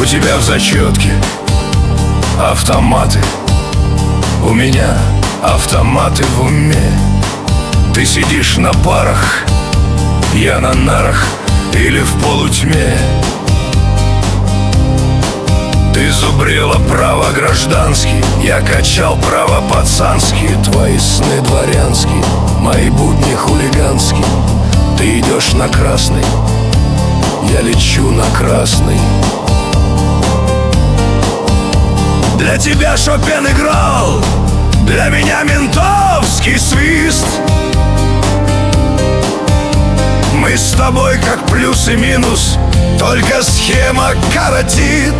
У тебя в зачетке автоматы, у меня автоматы в уме. Ты сидишь на парах, я на нарах или в полутьме. Ты зубрила право гражданский, я качал право пацанский. Твои сны дворянские, мои будни хулиганские. Ты идешь на красный, я лечу на красный. Для тебя Шопен играл, для меня ментовский свист. Мы с тобой как плюс и минус, только схема коротит.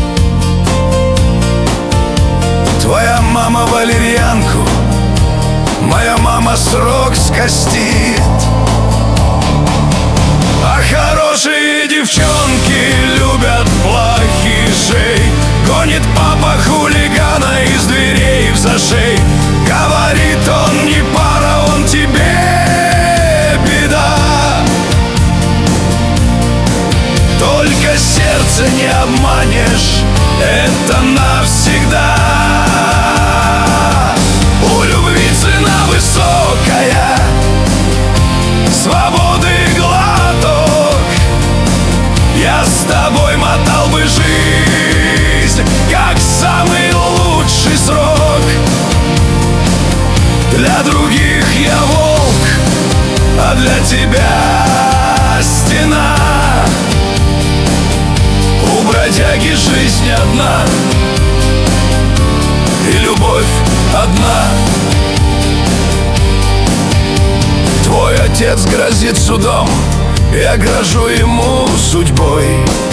Твоя мама валерьянку, моя мама срок скостит. А хорошие девчонки любят плохишей. Гонит папа хулигана из дверей в зашей. Говорит, он не пара, он тебе беда. Только сердце не обманешь, это навсегда. У любви цена высокая, свободы глоток. Я с тобой мотал бы жизнь, как самый лучший срок. Для других я волк, а для тебя стена. У бродяги жизнь одна, и любовь одна. Твой отец грозит судом, я грожу ему судьбой.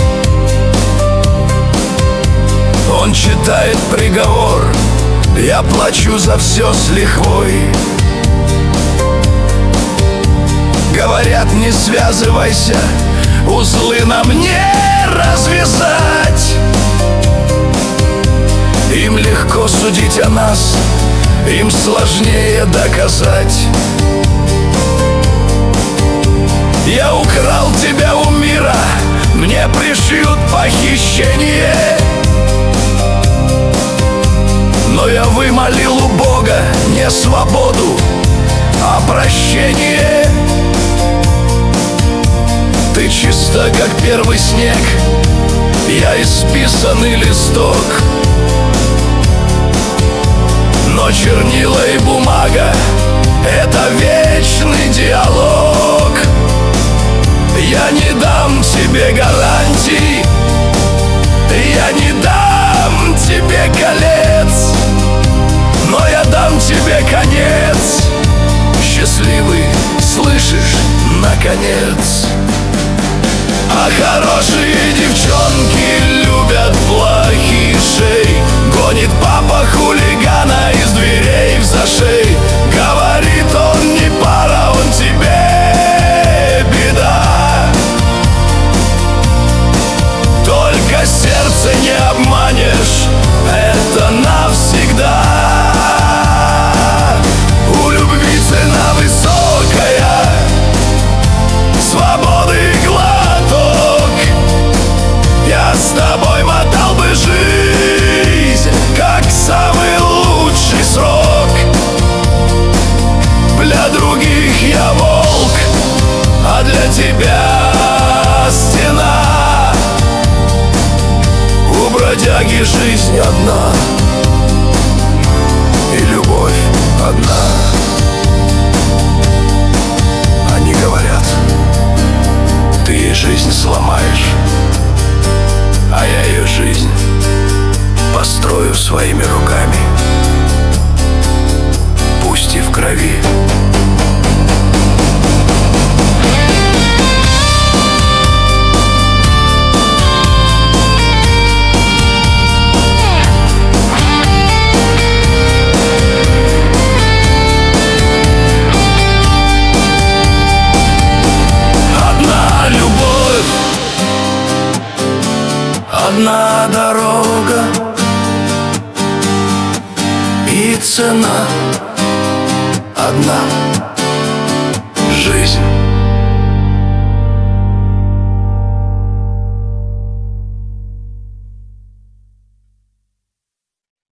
Он читает приговор, я плачу за все с лихвой. Говорят, не связывайся, узлы на мне развязать. Им легко судить о нас, им сложнее доказать. Я украл тебя у мира, мне пришьют похищение. Но я вымолил у Бога не свободу, а прощение. Ты чиста, как первый снег, я исписанный листок. Но чернила и бумага — это вечный диалог. Я не дам тебе гарантий, я не дам тебе колец, но я дам тебе конец счастливый, слышишь, наконец. А хорошие девчонки любят плохишей. Гонит папа хулигана из дверей в зашей. Говорит, он не пара, он тебе беда. Только сердце не обманешь, это навсегда. У любви цена высокая, свободы глоток. Я с тобой мотал бы жизнь, как самый лучший срок. Для других я волк, а для тебя стена. У бродяги жизнь одна, и любовь одна. Они говорят, ты ей жизнь сломаешь, а я ее жизнь построю своими руками, пусть и в крови. Одна любовь, одна дорога и цена одна — жизнь.